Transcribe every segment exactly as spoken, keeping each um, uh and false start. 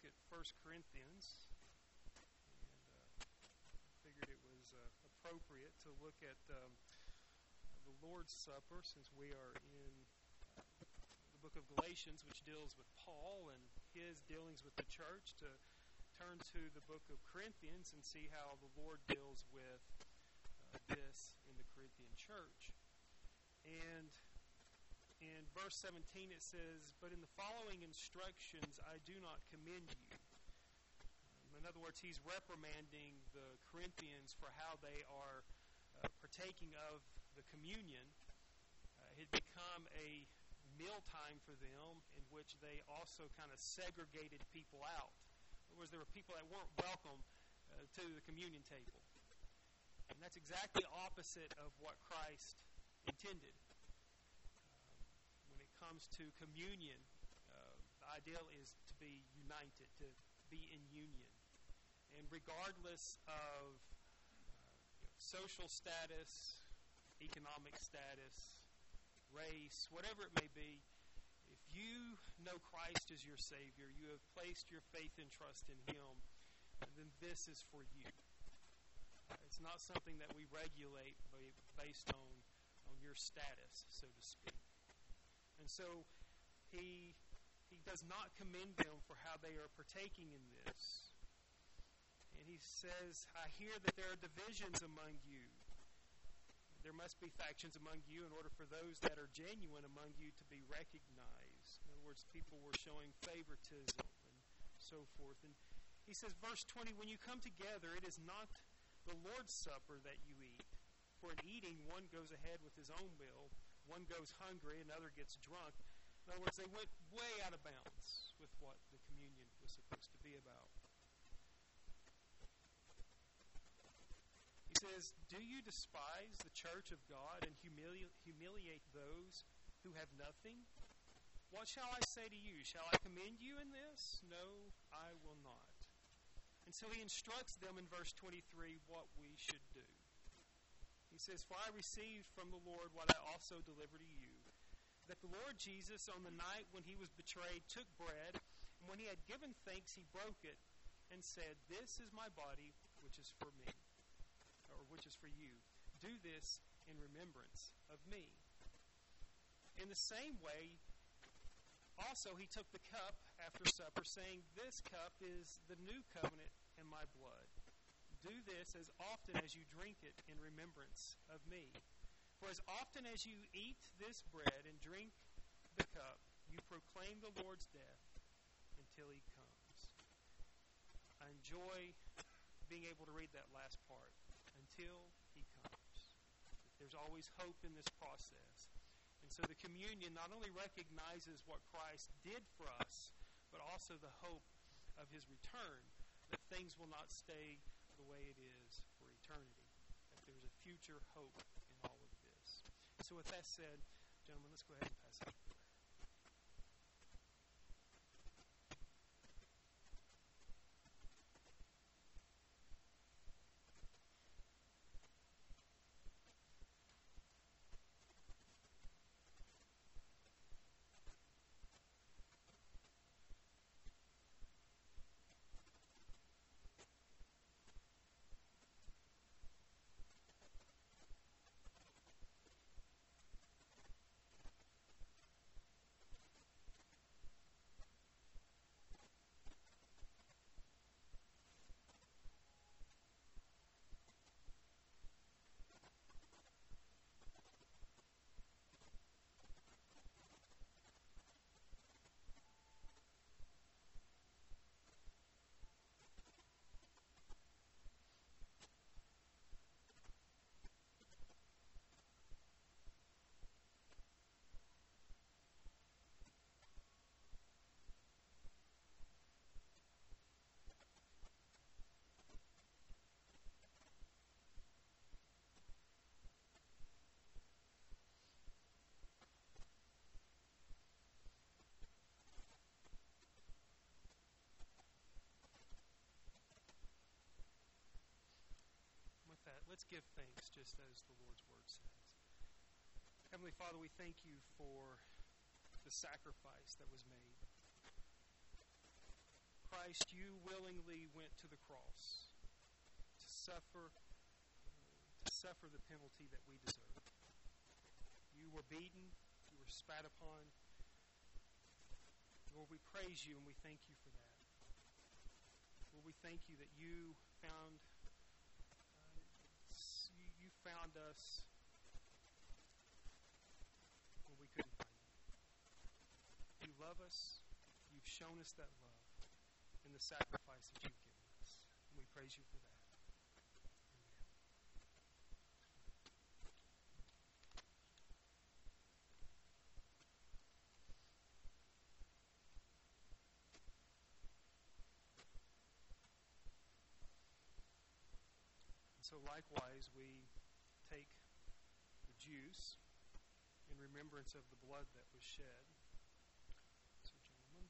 at First Corinthians, and uh, figured it was uh, appropriate to look at um, the Lord's Supper, since we are in uh, the book of Galatians, which deals with Paul and his dealings with the church, to turn to the book of Corinthians and see how the Lord deals with uh, this in the Corinthian church. And in verse seventeen it says, "But in the following instructions I do not commend you." Um, in other words, he's reprimanding the Corinthians for how they are uh, partaking of the communion. Uh, it had become a mealtime for them in which they also kind of segregated people out. In other words, there were people that weren't welcome uh, to the communion table. And that's exactly opposite of what Christ intended. Um, when it comes to communion, uh, the ideal is to be united, to be in union. And regardless of uh, you know, social status, economic status, race, whatever it may be, if you know Christ as your Savior, you have placed your faith and trust in Him, then this is for you. Uh, it's not something that we regulate based on, on your status, so to speak. And so he, he does not commend them for how they are partaking in this. And he says, "I hear that there are divisions among you. There must be factions among you in order for those that are genuine among you to be recognized." In other words, people were showing favoritism and so forth. And he says, verse twenty, "When you come together, it is not the Lord's Supper that you eat. For in eating, one goes ahead with his own will, one goes hungry, another gets drunk." In other words, they went way out of bounds with what the communion was supposed to be about. He says, "Do you despise the church of God and humili- humiliate those who have nothing? What shall I say to you? Shall I commend you in this? No, I will not." And so he instructs them in verse twenty-three what we should do. He says, "For I received from the Lord what I also delivered to you, that the Lord Jesus, on the night when he was betrayed, took bread, and when he had given thanks, he broke it, and said, 'This is my body, which is for me,' or which is for you. Do this in remembrance of me." In the same way, also he took the cup after supper, saying, "This cup is the new covenant in my blood. Do this as often as you drink it in remembrance of me. For as often as you eat this bread and drink the cup, you proclaim the Lord's death until he comes." I enjoy being able to read that last part. Until he comes. There's always hope in this process. And so the communion not only recognizes what Christ did for us, but also the hope of his return, that things will not stay the way it is for eternity, that there's a future hope in all of this. So with that said, gentlemen, let's go ahead and pass it. Let's give thanks just as the Lord's Word says. Heavenly Father, we thank you for the sacrifice that was made. Christ, you willingly went to the cross to suffer, to suffer the penalty that we deserve. You were beaten, you were spat upon. Lord, we praise you and we thank you for that. Lord, we thank you that you found uh, you, you found us when we couldn't find you. You love us. You've shown us that love in the sacrifice that you've given us. And we praise you for that. So likewise, we take the juice in remembrance of the blood that was shed. So, gentlemen.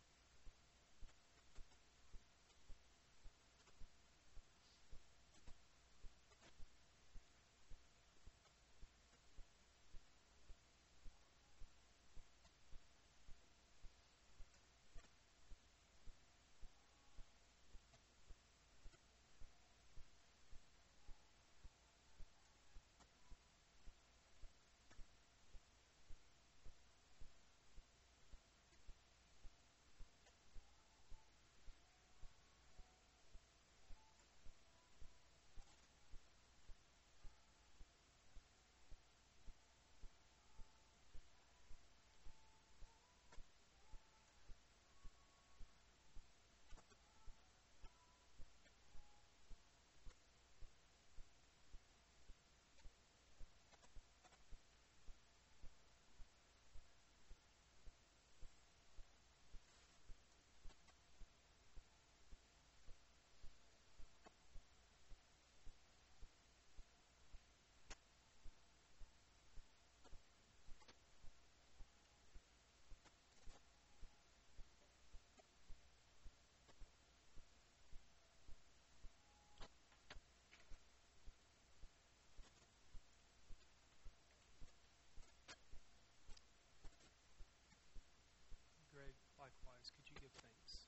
Greg, likewise, could you give thanks?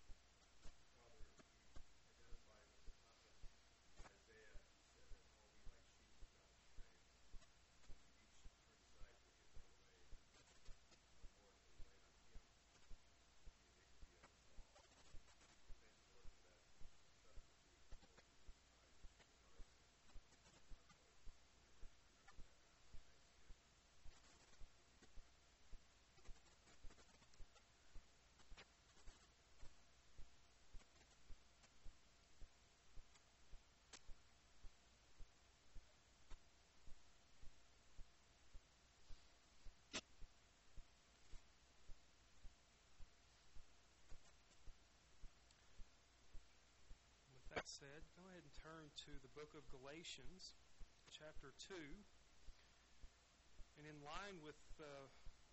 That said, go ahead and turn to the book of Galatians, chapter two. And in line with uh,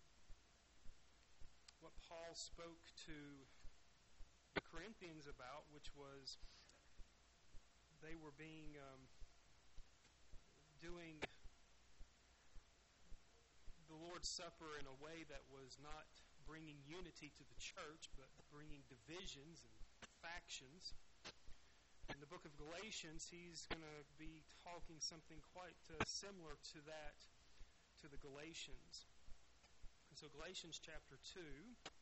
what Paul spoke to the Corinthians about, which was they were being, um, doing the Lord's Supper in a way that was not bringing unity to the church, but bringing divisions and factions. In the book of Galatians, he's going to be talking something quite uh, similar to that, to the Galatians. And so Galatians chapter two.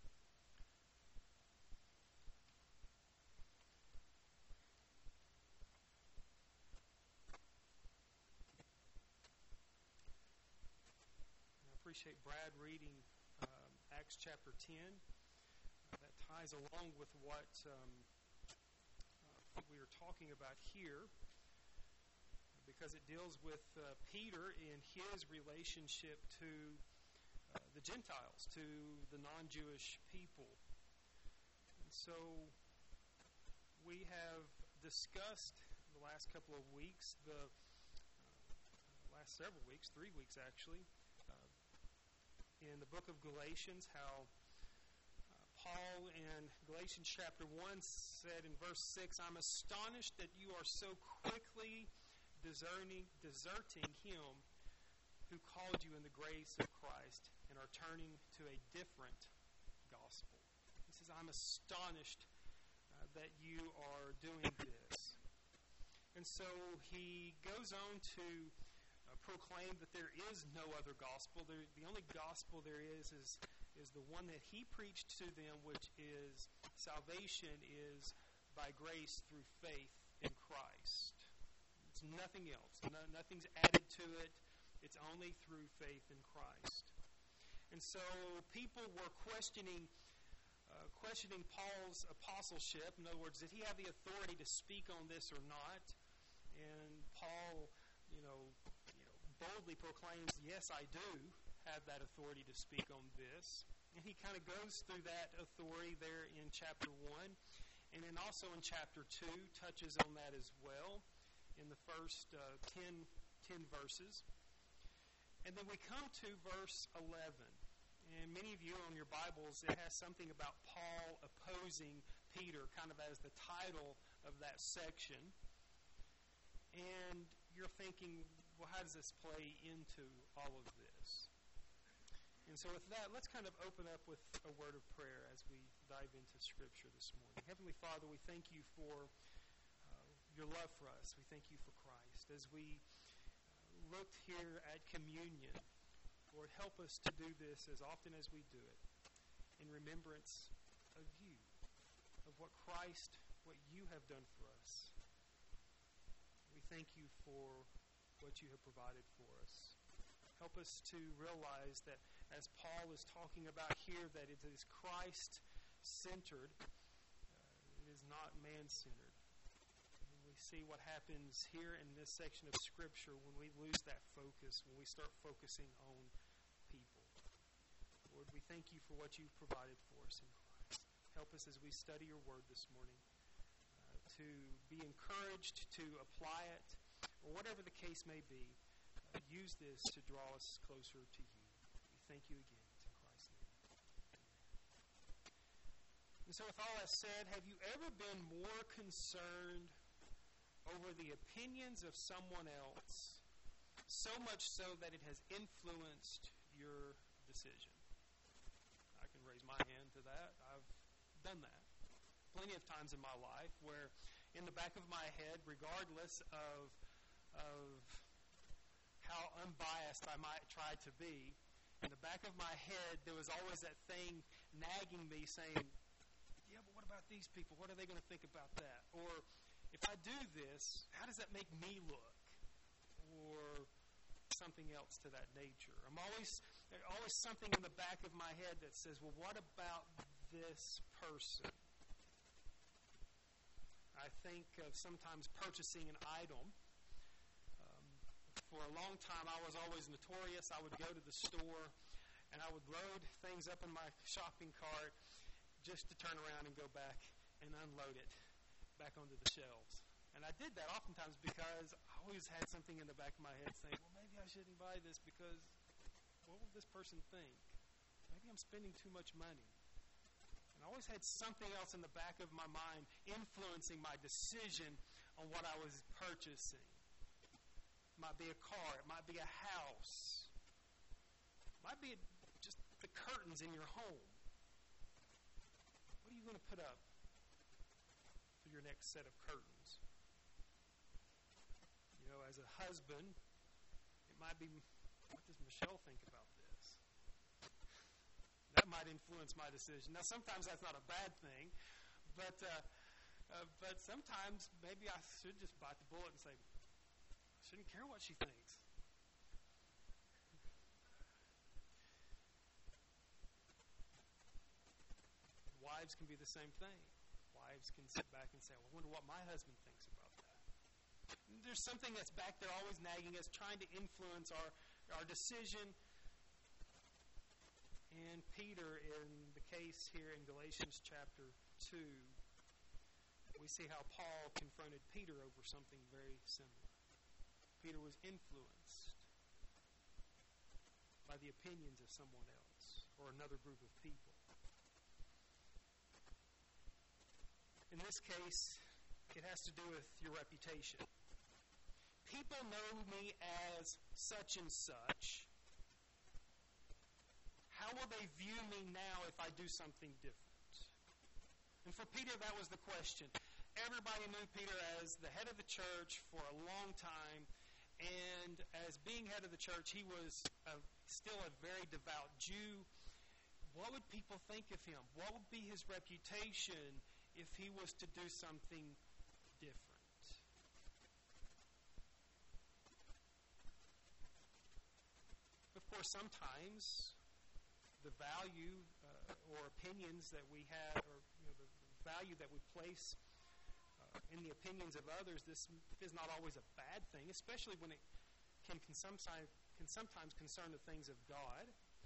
And I appreciate Brad reading um, Acts chapter ten. Uh, that ties along with what Um, we are talking about here, because it deals with uh, Peter in his relationship to uh, the Gentiles, to the non-Jewish people. And so we have discussed the last couple of weeks, the uh, last several weeks, three weeks actually, uh, in the book of Galatians, how Paul in Galatians chapter one said in verse six, I'm astonished that you are so quickly deserting, deserting him who called you in the grace of Christ and are turning to a different gospel. He says, I'm astonished uh, uh, that you are doing this. And so he goes on to uh, proclaim that there is no other gospel. There, the only gospel there is, is is the one that he preached to them, which is salvation is by grace through faith in Christ. It's nothing else. No, nothing's added to it. It's only through faith in Christ. And so people were questioning uh, questioning Paul's apostleship. In other words, did he have the authority to speak on this or not? And Paul, you know, you know, boldly proclaims, yes, I do have that authority to speak on this. And he kind of goes through that authority there in chapter one. And then also in chapter two, touches on that as well in the first uh, ten, ten verses. And then we come to verse eleven. And many of you on your Bibles, it has something about Paul opposing Peter, kind of as the title of that section. And you're thinking, well, how does this play into all of this? And so with that, let's kind of open up with a word of prayer as we dive into Scripture this morning. Heavenly Father, we thank you for uh, your love for us. We thank you for Christ. As we uh, looked here at communion, Lord, help us to do this as often as we do it in remembrance of you, of what Christ, what you have done for us. We thank you for what you have provided for us. Help us to realize that as Paul is talking about here, that it is Christ-centered. Uh, it is not man-centered. And we see what happens here in this section of Scripture when we lose that focus, when we start focusing on people. Lord, we thank you for what you've provided for us in Christ. Help us as we study your word this morning uh, to be encouraged to apply it, or whatever the case may be. Uh, use this to draw us closer to you. We thank you again. It's in Christ's name. Amen. And so with all that said, have you ever been more concerned over the opinions of someone else, so much so that it has influenced your decision? I can raise my hand to that. I've done that plenty of times in my life where in the back of my head, regardless of of how unbiased I might try to be, in the back of my head there was always that thing nagging me saying, yeah, but what about these people? What are they going to think about that? Or if I do this, how does that make me look? Or something else to that nature. I'm always there's always something in the back of my head that says, well, what about this person? I think of sometimes purchasing an item. Um, for a long time, I was always notorious. I would go to the store, and I would load things up in my shopping cart just to turn around and go back and unload it back onto the shelves. And I did that oftentimes because I always had something in the back of my head saying, well, maybe I shouldn't buy this because what will this person think? Maybe I'm spending too much money. And I always had something else in the back of my mind influencing my decision on what I was purchasing. It might be a car. It might be a house. It might be just the curtains in your home. What are you going to put up for your next set of curtains? You know, as a husband, it might be, what does Michelle think about this? That might influence my decision. Now, sometimes that's not a bad thing, but uh, uh, but sometimes maybe I should just bite the bullet and say, I shouldn't care what she thinks. Wives can be the same thing. Wives can sit back and say, well, I wonder what my husband thinks about that. There's something that's back there always nagging us, trying to influence our, our decision. And Peter, in the case here in Galatians chapter two, we see how Paul confronted Peter over something very similar. Peter was influenced by the opinions of someone else or another group of people. In this case, it has to do with your reputation. People know me as such and such. How will they view me now if I do something different? And for Peter, that was the question. Everybody knew Peter as the head of the church for a long time. And as being head of the church, he was a, still a very devout Jew. What would people think of him? What would be his reputation if he was to do something different? Of course, sometimes the value uh, or opinions that we have, or you know, the, the value that we place uh, in the opinions of others, this is not always a bad thing, especially when it can, can, sometimes, can sometimes concern the things of God.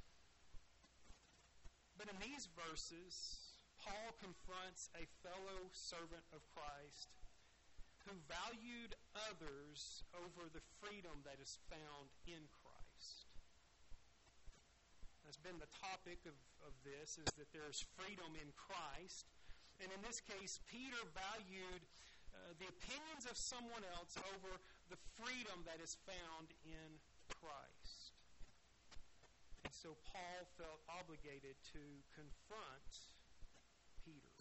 But in these verses, Paul confronts a fellow servant of Christ who valued others over the freedom that is found in Christ. That's been the topic of, of this, is that there's freedom in Christ. And in this case, Peter valued uh, the opinions of someone else over the freedom that is found in Christ. And so Paul felt obligated to confront Peter.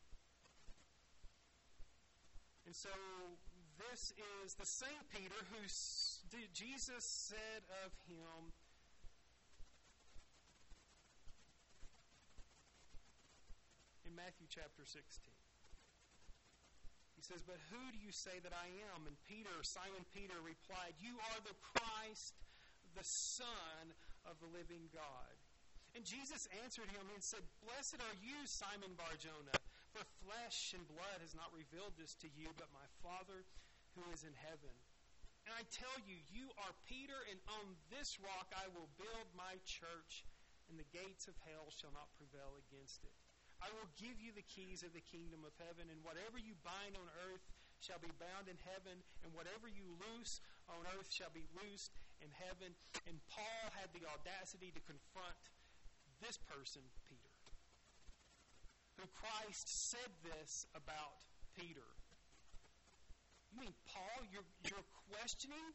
And so this is the same Peter who Jesus said of him, in Matthew chapter sixteen. He says, "But who do you say that I am?" And Peter, Simon Peter, replied, "You are the Christ, the Son of the living God." And Jesus answered him and said, "Blessed are you, Simon Bar-Jonah, for flesh and blood has not revealed this to you, but my Father who is in heaven. And I tell you, you are Peter, and on this rock I will build my church, and the gates of hell shall not prevail against it. I will give you the keys of the kingdom of heaven, and whatever you bind on earth shall be bound in heaven, and whatever you loose on earth shall be loosed in heaven." And Paul had the audacity to confront this person, Peter, who Christ said this about Peter. You mean, Paul, you're, you're questioning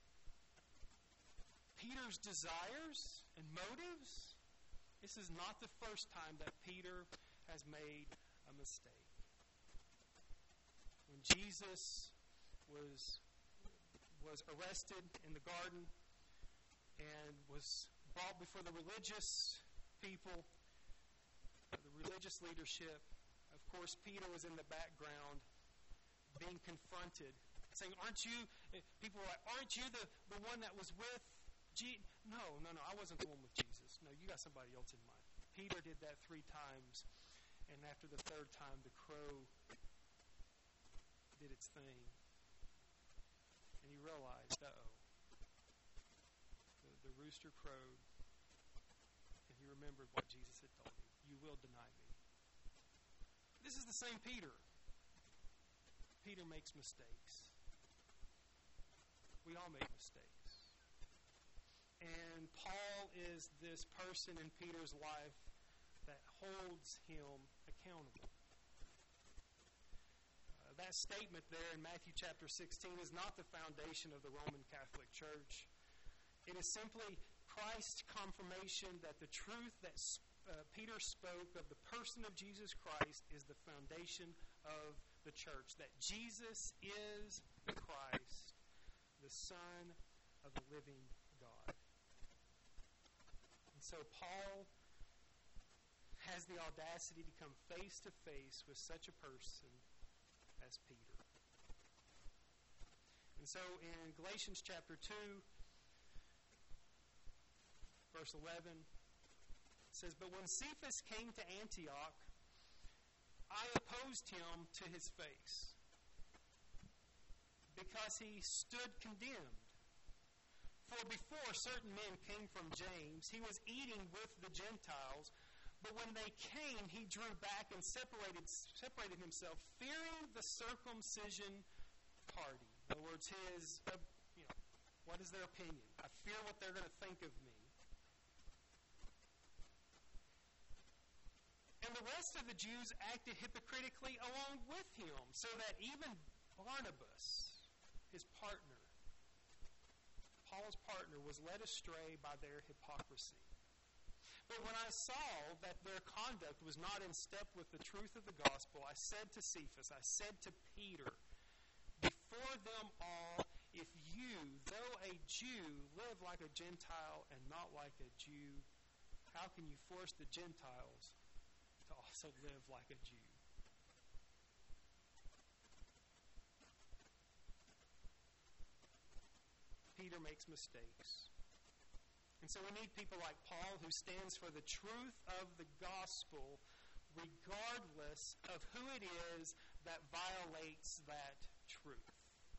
Peter's desires and motives? This is not the first time that Peter has made a mistake. When Jesus was, was arrested in the garden and was brought before the religious people, the religious leadership, of course, Peter was in the background being confronted, saying, aren't you, people were like, aren't you the, the one that was with Jesus? No, no, no, I wasn't the one with Jesus. No, you got somebody else in mind. Peter did that three times, and after the third time, the crow did its thing. And he realized, uh-oh, the, the rooster crowed, and he remembered what Jesus had told him. You will deny me. This is the same Peter. Peter makes mistakes. We all make mistakes. And Paul is this person in Peter's life that holds him accountable. Uh, that statement there in Matthew chapter sixteen is not the foundation of the Roman Catholic Church. It is simply Christ's confirmation that the truth that uh, Peter spoke of the person of Jesus Christ is the foundation of the church. That Jesus is the Christ, the Son of the living God. And so Paul has the audacity to come face to face with such a person as Peter. And so in Galatians chapter two, verse eleven, it says, "But when Cephas came to Antioch, I opposed him to his face, because he stood condemned. For before certain men came from James, he was eating with the Gentiles, but when they came, he drew back and separated separated himself, fearing the circumcision party." In other words, his, uh, you know, what is their opinion? I fear what they're going to think of me. And the rest of the Jews acted hypocritically along with him, so that even Barnabas, his partner, Paul's partner, was led astray by their hypocrisy. But when I saw that their conduct was not in step with the truth of the gospel, I said to Cephas, I said to Peter, before them all, if you, though a Jew, live like a Gentile and not like a Jew, how can you force the Gentiles to also live like a Jew? Peter makes mistakes. And so we need people like Paul who stands for the truth of the gospel regardless of who it is that violates that truth.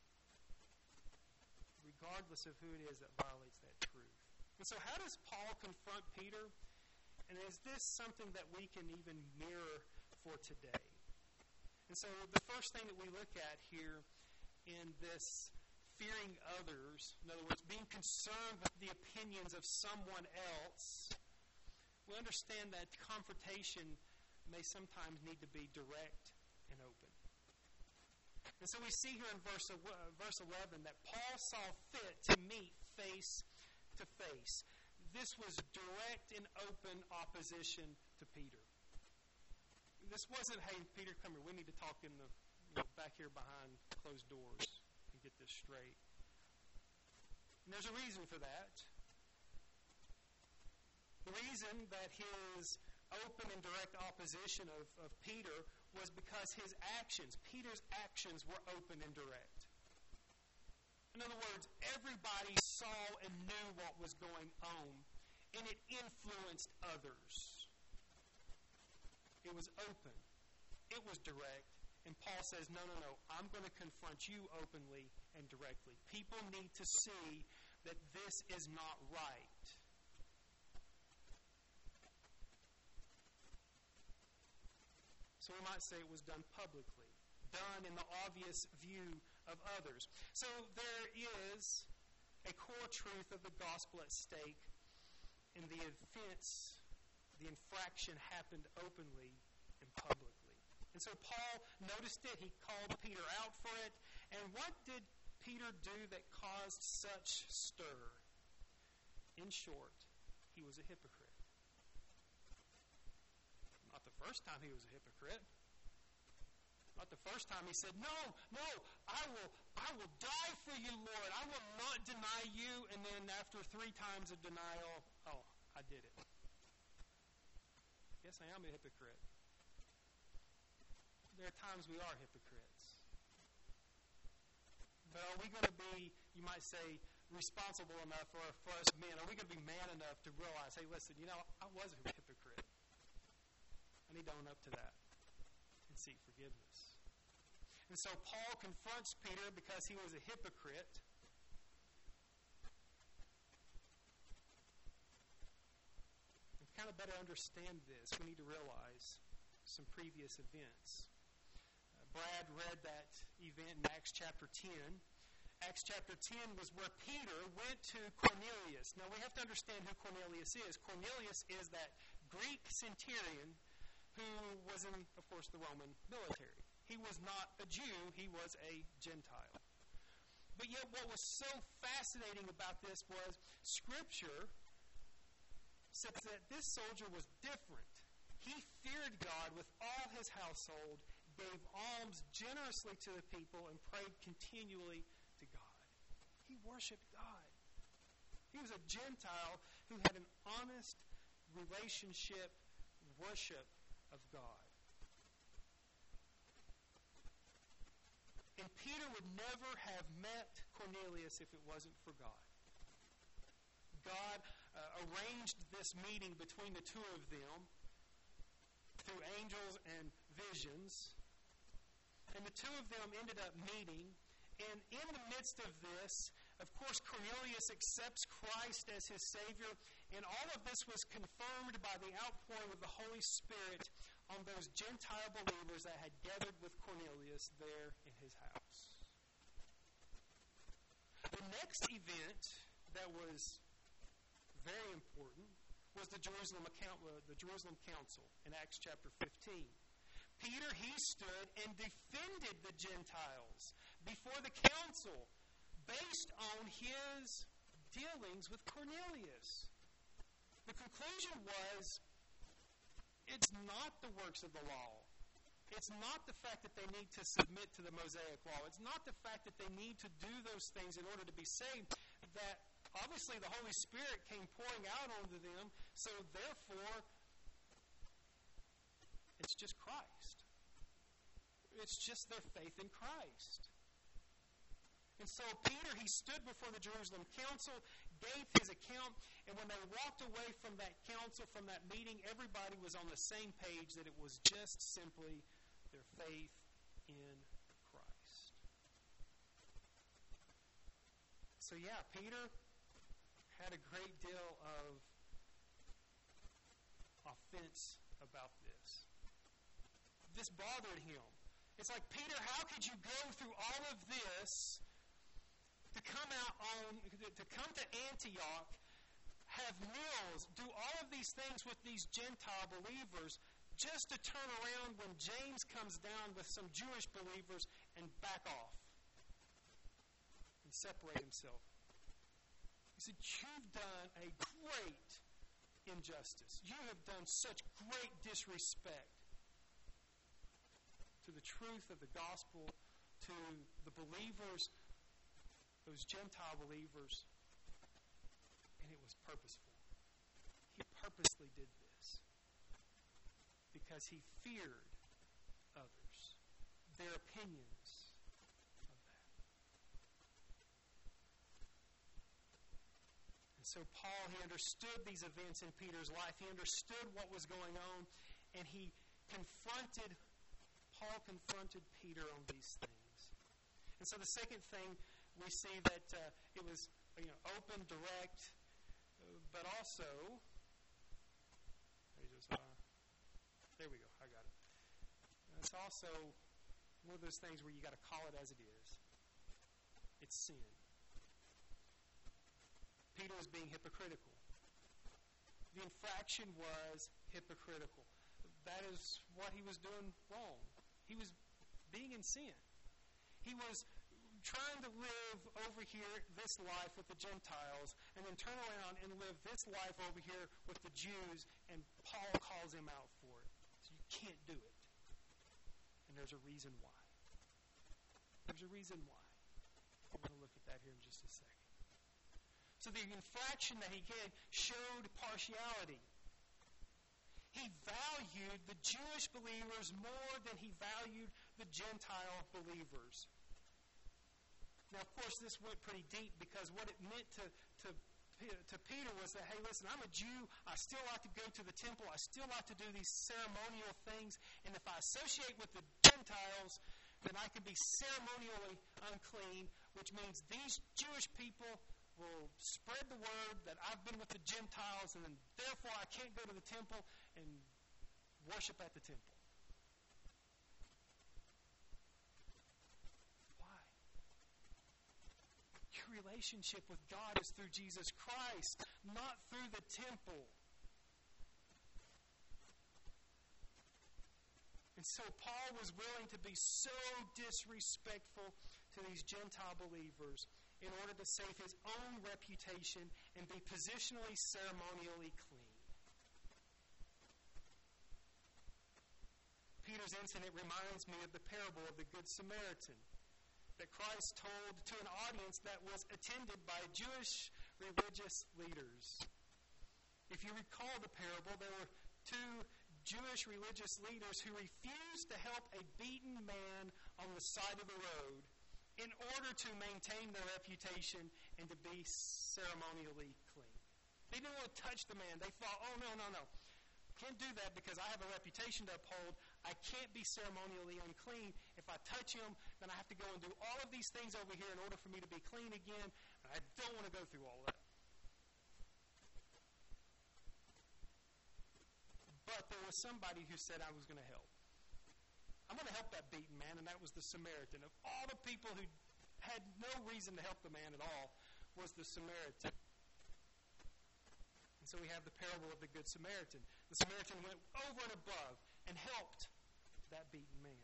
Regardless of who it is that violates that truth. And so how does Paul confront Peter? And is this something that we can even mirror for today? And so the first thing that we look at here in this fearing others, in other words, being concerned with the opinions of someone else, we understand that confrontation may sometimes need to be direct and open. And so we see here in verse, uh, verse eleven that Paul saw fit to meet face to face. This was direct and open opposition to Peter. This wasn't, hey, Peter, come here, we need to talk in the you know, back here behind closed doors. Get this straight. And there's a reason for that. The reason that his open and direct opposition of, of Peter was because his actions, Peter's actions were open and direct. In other words, everybody saw and knew what was going on, and it influenced others. It was open. It was direct. And Paul says, no, no, no, I'm going to confront you openly and directly. People need to see that this is not right. So we might say it was done publicly, done in the obvious view of others. So there is a core truth of the gospel at stake, and the offense, the infraction happened openly and publicly. And so Paul noticed it. He called Peter out for it. And what did Peter do that caused such stir? In short, he was a hypocrite. Not the first time he was a hypocrite. Not the first time he said, no, no, I will, I will die for you, Lord. I will not deny you. And then after three times of denial, oh, I did it. Yes, I am a hypocrite. There are times we are hypocrites. But are we going to be, you might say, responsible enough for, for us men? Are we going to be man enough to realize, hey, listen, you know, I was a hypocrite. I need to own up to that and seek forgiveness. And so Paul confronts Peter because he was a hypocrite. And to kind of better understand this, we need to realize some previous events. Brad read that event in Acts chapter ten. Acts chapter ten was where Peter went to Cornelius. Now, we have to understand who Cornelius is. Cornelius is that Greek centurion who was in, of course, the Roman military. He was not a Jew. He was a Gentile. But yet what was so fascinating about this was Scripture said that this soldier was different. He feared God with all his household, gave alms generously to the people, and prayed continually to God. He worshiped God. He was a Gentile who had an honest relationship, worship of God. And Peter would never have met Cornelius if it wasn't for God. God uh, arranged this meeting between the two of them through angels and visions. And the two of them ended up meeting. And in the midst of this, of course, Cornelius accepts Christ as his Savior. And all of this was confirmed by the outpouring of the Holy Spirit on those Gentile believers that had gathered with Cornelius there in his house. The next event that was very important was the Jerusalem account, uh, the Jerusalem Council in Acts chapter fifteen. Peter, he stood and defended the Gentiles before the council based on his dealings with Cornelius. The conclusion was, it's not the works of the law. It's not the fact that they need to submit to the Mosaic law. It's not the fact that they need to do those things in order to be saved. That obviously the Holy Spirit came pouring out onto them, so therefore it's just Christ. It's just their faith in Christ. And so Peter, he stood before the Jerusalem council, gave his account, and when they walked away from that council, from that meeting, everybody was on the same page that it was just simply their faith in Christ. So yeah, Peter had a great deal of offense about this. This bothered him. It's like, Peter, how could you go through all of this to come out on, to come to Antioch, have meals, do all of these things with these Gentile believers, just to turn around when James comes down with some Jewish believers and back off and separate himself? He said, you've done a great injustice. You have done such great disrespect to the truth of the gospel, to the believers, those Gentile believers, and it was purposeful. He purposely did this because he feared others, their opinions of that. And so Paul, he understood these events in Peter's life. He understood what was going on, and he confronted, Paul confronted Peter on these things. And so the second thing, we see that uh, it was, you know, open, direct, uh, but also, just, uh, there we go, I got it. It's also one of those things where you got to call it as it is. It's sin. Peter was being hypocritical. The infraction was hypocritical. That is what he was doing wrong. He was being in sin. He was trying to live over here this life with the Gentiles and then turn around and live this life over here with the Jews, and Paul calls him out for it. So you can't do it. And there's a reason why. There's a reason why. I'm going to look at that here in just a second. So the infraction that he did showed partiality. He valued the Jewish believers more than he valued the Gentile believers. Now, of course, this went pretty deep because what it meant to, to, to Peter was that, hey, listen, I'm a Jew. I still like to go to the temple. I still like to do these ceremonial things. And if I associate with the Gentiles, then I can be ceremonially unclean, which means these Jewish people will spread the word that I've been with the Gentiles, and then therefore I can't go to the temple and worship at the temple. Relationship with God is through Jesus Christ, not through the temple. And so Paul was willing to be so disrespectful to these Gentile believers in order to save his own reputation and be positionally, ceremonially clean. Peter's incident reminds me of the parable of the Good Samaritan that Christ told to an audience that was attended by Jewish religious leaders. If you recall the parable, there were two Jewish religious leaders who refused to help a beaten man on the side of the road in order to maintain their reputation and to be ceremonially clean. They didn't want to touch the man. They thought, oh, no, no, no. Can't do that because I have a reputation to uphold. I can't be ceremonially unclean. If I touch him, then I have to go and do all of these things over here in order for me to be clean again. And I don't want to go through all of that. But there was somebody who said I was going to help. I'm going to help that beaten man, and that was the Samaritan. Of all the people who had no reason to help the man at all, was the Samaritan. So we have the parable of the Good Samaritan. The Samaritan went over and above and helped that beaten man.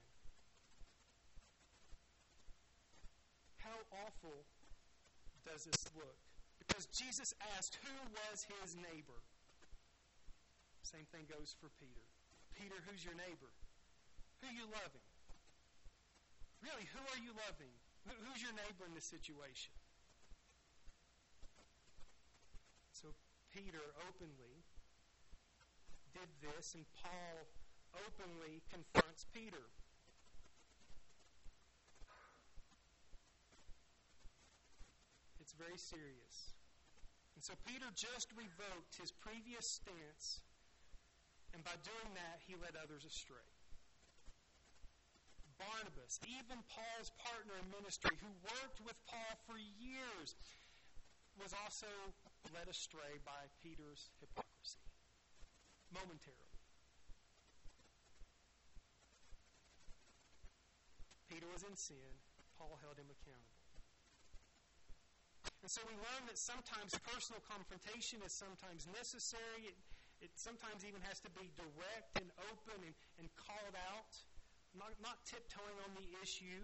How awful does this look? Because Jesus asked who was his neighbor. Same thing goes for Peter. Peter, who's your neighbor? Who are you loving? Really, who are you loving? Who's your neighbor in this situation? So Peter openly did this, and Paul openly confronts Peter. It's very serious. And so Peter just revoked his previous stance, and by doing that, he led others astray. Barnabas, even Paul's partner in ministry, who worked with Paul for years, was also led astray by Peter's hypocrisy, momentarily. Peter was in sin. Paul held him accountable. And so we learn that sometimes personal confrontation is sometimes necessary. It, it sometimes even has to be direct and open and, and called out, not, not tiptoeing on the issue.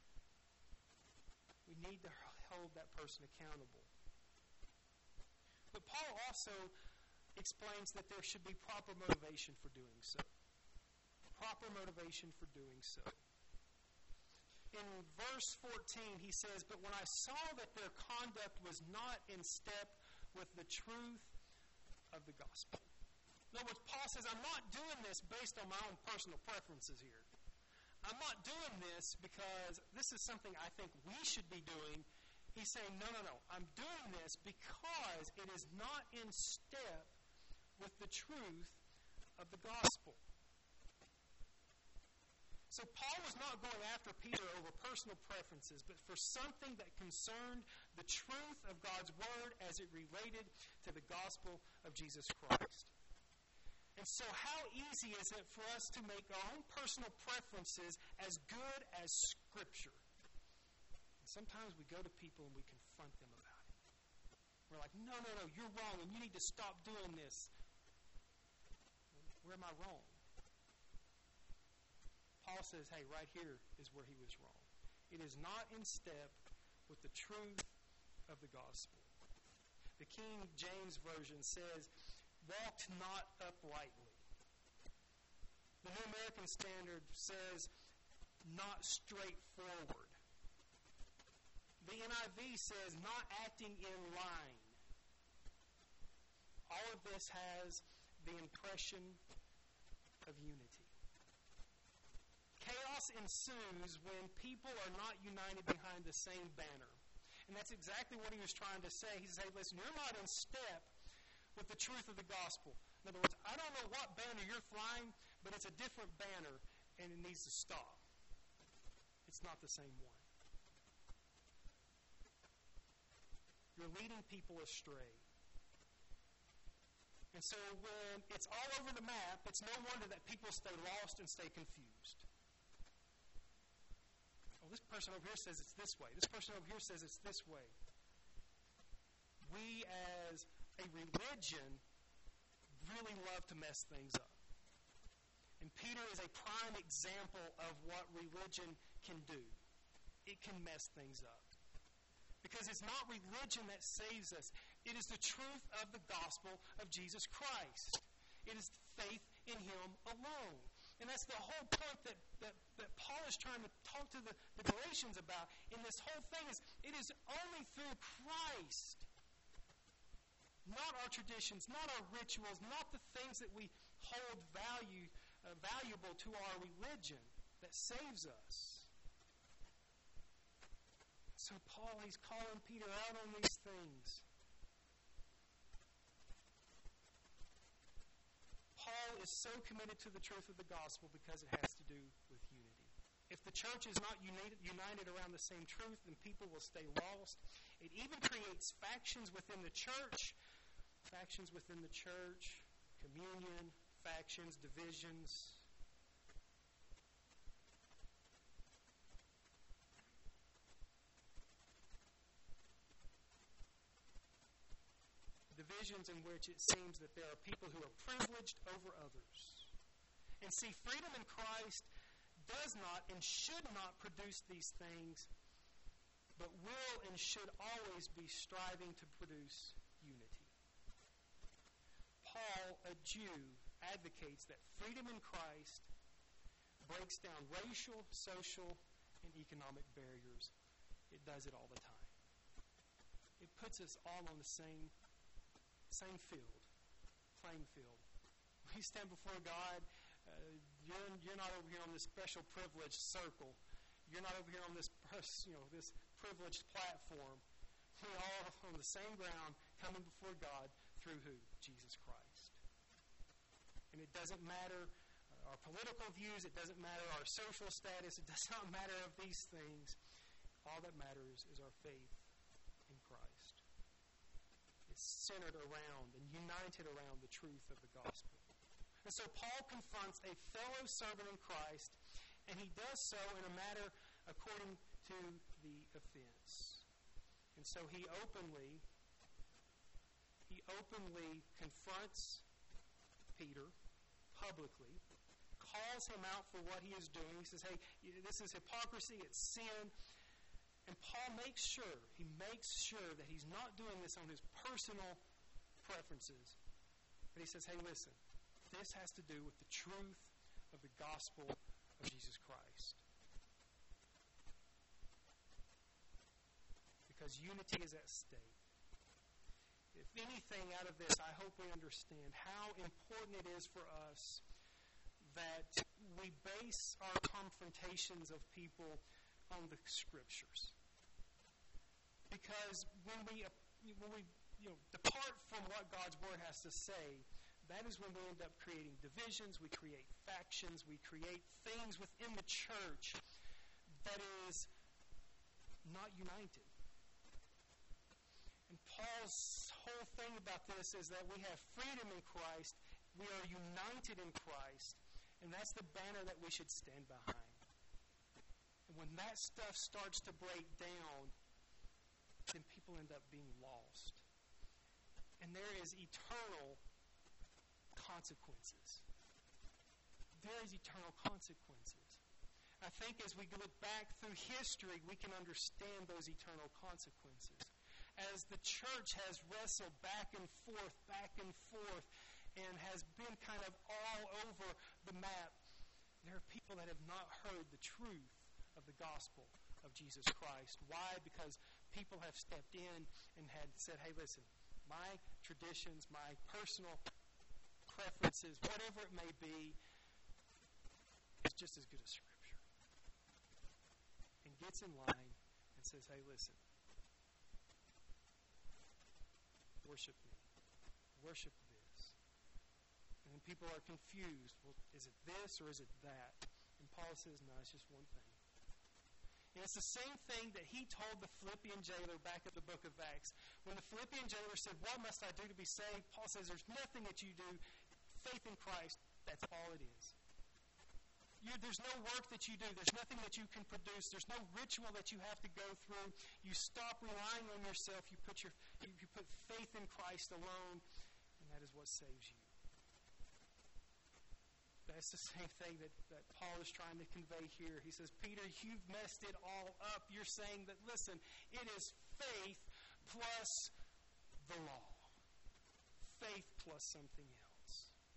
We need to hold that person accountable. But Paul also explains that there should be proper motivation for doing so. Proper motivation for doing so. In verse fourteen, he says, "But when I saw that their conduct was not in step with the truth of the gospel." In other words, Paul says, I'm not doing this based on my own personal preferences here. I'm not doing this because this is something I think we should be doing. He's saying, no, no, no. I'm doing this because it is not in step with the truth of the gospel. So Paul was not going after Peter over personal preferences, but for something that concerned the truth of God's word as it related to the gospel of Jesus Christ. And so how easy is it for us to make our own personal preferences as good as Scripture? Sometimes we go to people and we confront them about it. We're like, no, no, no, you're wrong, and you need to stop doing this. Where am I wrong? Paul says, hey, right here is where he was wrong. It is not in step with the truth of the gospel. The King James Version says, walked not uprightly. The New American Standard says, not straightforward. The N I V says, not acting in line. All of this has the impression of unity. Chaos ensues when people are not united behind the same banner. And that's exactly what he was trying to say. He said, hey, listen, you're not in step with the truth of the gospel. In other words, I don't know what banner you're flying, but it's a different banner, and it needs to stop. It's not the same one. You're leading people astray. And so when it's all over the map, it's no wonder that people stay lost and stay confused. Oh, this person over here says it's this way. This person over here says it's this way. We as a religion really love to mess things up. And Peter is a prime example of what religion can do. It can mess things up. Because it's not religion that saves us. It is the truth of the gospel of Jesus Christ. It is faith in Him alone. And that's the whole point that, that, that Paul is trying to talk to the, the Galatians about in this whole thing is it is only through Christ, not our traditions, not our rituals, not the things that we hold value, uh, valuable to our religion that saves us. So Paul, he's calling Peter out on these things. Paul is so committed to the truth of the gospel because it has to do with unity. If the church is not united, united around the same truth, then people will stay lost. It even creates factions within the church, factions within the church, communion, factions, divisions. Divisions in which it seems that there are people who are privileged over others. And see, freedom in Christ does not and should not produce these things, but will and should always be striving to produce unity. Paul, a Jew, advocates that freedom in Christ breaks down racial, social, and economic barriers. It does it all the time. It puts us all on the same, same field, playing field. We stand before God. Uh, you're, you're not over here on this special privileged circle. You're not over here on this, you know, this privileged platform. We're all on the same ground, coming before God through who? Jesus Christ. And it doesn't matter our political views. It doesn't matter our social status. It does not matter of these things. All that matters is our faith in Christ. It's centered around and united around the truth of the gospel. And so Paul confronts a fellow servant in Christ, and he does so in a matter according to the offense. And so he openly, he openly confronts Peter publicly, calls him out for what he is doing. He says, hey, this is hypocrisy, it's sin. And Paul makes sure, he makes sure that he's not doing this on his personal preferences. But he says, hey, listen, this has to do with the truth of the gospel of Jesus Christ. Because unity is at stake. If anything out of this, I hope we understand how important it is for us that we base our confrontations of people on the Scriptures. Because when we when we you know depart from what God's Word has to say, that is when we end up creating divisions, we create factions, we create things within the church that is not united. And Paul's whole thing about this is that we have freedom in Christ, we are united in Christ, and that's the banner that we should stand behind. And when that stuff starts to break down, then people end up being lost. And there is eternal consequences. There is eternal consequences. I think as we look back through history, we can understand those eternal consequences. As the church has wrestled back and forth, back and forth, and has been kind of all over the map, there are people that have not heard the truth of the gospel of Jesus Christ. Why? Because people have stepped in and had said, hey, listen, my traditions, my personal preferences, whatever it may be, is just as good as Scripture. And gets in line and says, hey, listen, worship me. Worship this. And then people are confused. Well, is it this or is it that? And Paul says, no, it's just one thing. And it's the same thing that he told the Philippian jailer back at the book of Acts. When the Philippian jailer said, what must I do to be saved? Paul says, there's nothing that you do. Faith in Christ, that's all it is. You, there's no work that you do. There's nothing that you can produce. There's no ritual that you have to go through. You stop relying on yourself. You put your you, you put faith in Christ alone, and that is what saves you. That's the same thing that, that Paul is trying to convey here. He says, Peter, you've messed it all up. You're saying that, listen, it is faith plus the law. Faith plus something else.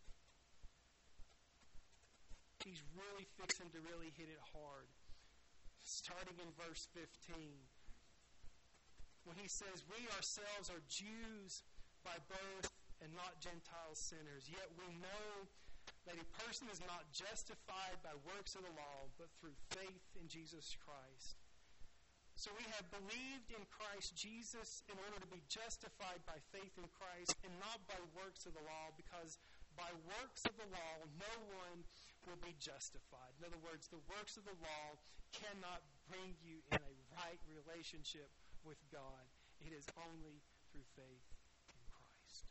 He's really fixing to really hit it hard. Starting in verse fifteen. When he says, we ourselves are Jews by birth and not Gentile sinners. Yet we know that a person is not justified by works of the law, but through faith in Jesus Christ. So we have believed in Christ Jesus in order to be justified by faith in Christ and not by works of the law, because by works of the law, no one will be justified. In other words, the works of the law cannot bring you in a right relationship with God. It is only through faith in Christ.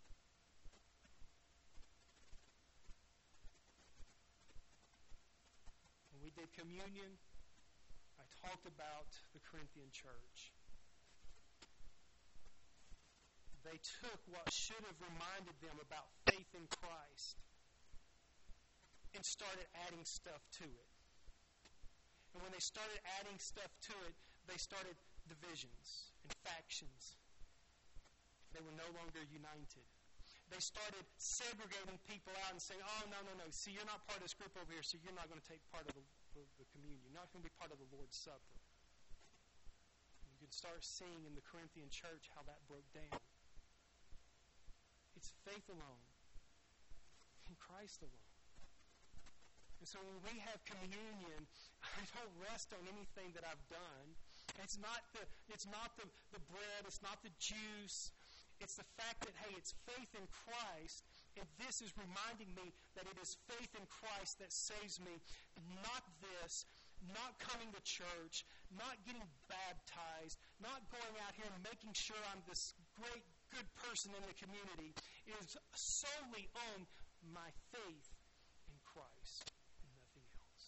When we did communion, I talked about the Corinthian church. They took what should have reminded them about faith in Christ and started adding stuff to it. And when they started adding stuff to it, they started divisions and factions. They were no longer united. they started segregating people out and saying, oh, no, no, no, see, you're not part of this group over here, so you're not going to take part of the, the, the communion. You're not going to be part of the Lord's Supper. You can start seeing in the Corinthian church how that broke down. It's faith alone, in Christ alone. And so when we have communion, I don't rest on anything that I've done. It's not the it's not the, the bread, it's not the juice. It's the fact that, hey, it's faith in Christ, and this is reminding me that it is faith in Christ that saves me, not this, not coming to church, not getting baptized, not going out here and making sure I'm this great, good person in the community. It is solely on my faith in Christ and nothing else.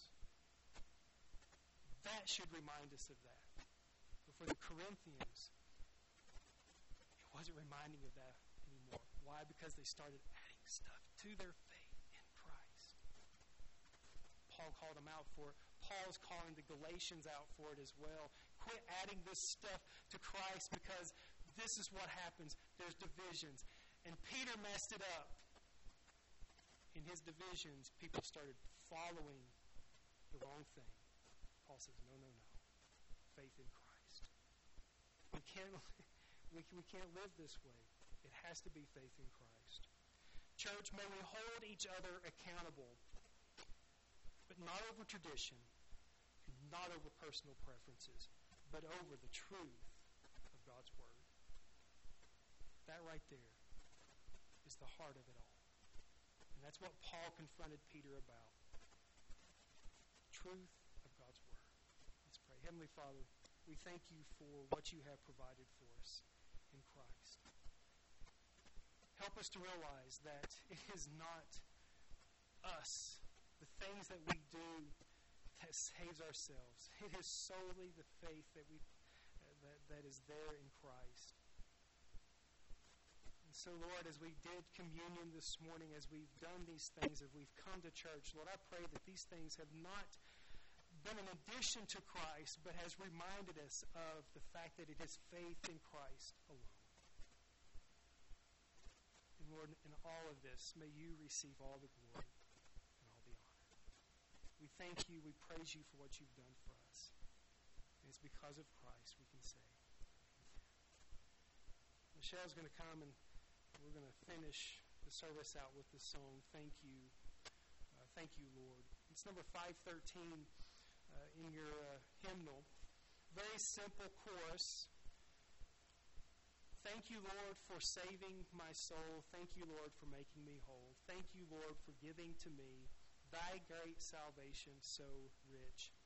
That should remind us of that. But for the Corinthians, it wasn't reminding of that anymore. Why? Because they started adding stuff to their faith in Christ. Paul called them out for it. Paul's calling the Galatians out for it as well. Quit adding this stuff to Christ, because this is what happens. There's divisions. And Peter messed it up. In his divisions, people started following the wrong thing. Paul says, no, no, no. Faith in Christ. We can't, we, we can't live this way. It has to be faith in Christ. Church, may we hold each other accountable, but not over tradition, not over personal preferences, but over the truth of God's Word. That right there is the heart of it all. And that's what Paul confronted Peter about. Truth of God's Word. Let's pray. Heavenly Father, we thank you for what you have provided for us in Christ. Help us to realize that it is not us, the things that we do, that saves ourselves. It is solely the faith that we uh, that, that is there in Christ. And so, Lord, as we did communion this morning, as we've done these things, as we've come to church, Lord, I pray that these things have not been an addition to Christ, but has reminded us of the fact that it is faith in Christ alone. And Lord, in all of this, may you receive all the glory and all the honor. We thank you, we praise you for what you've done for us. And it's because of Christ we can say amen. Michelle's going to come and we're going to finish the service out with the song, Thank You. Uh, thank you, Lord. It's number five thirteen uh, in your uh, hymnal. Very simple chorus. Thank you, Lord, for saving my soul. Thank you, Lord, for making me whole. Thank you, Lord, for giving to me thy great salvation so rich.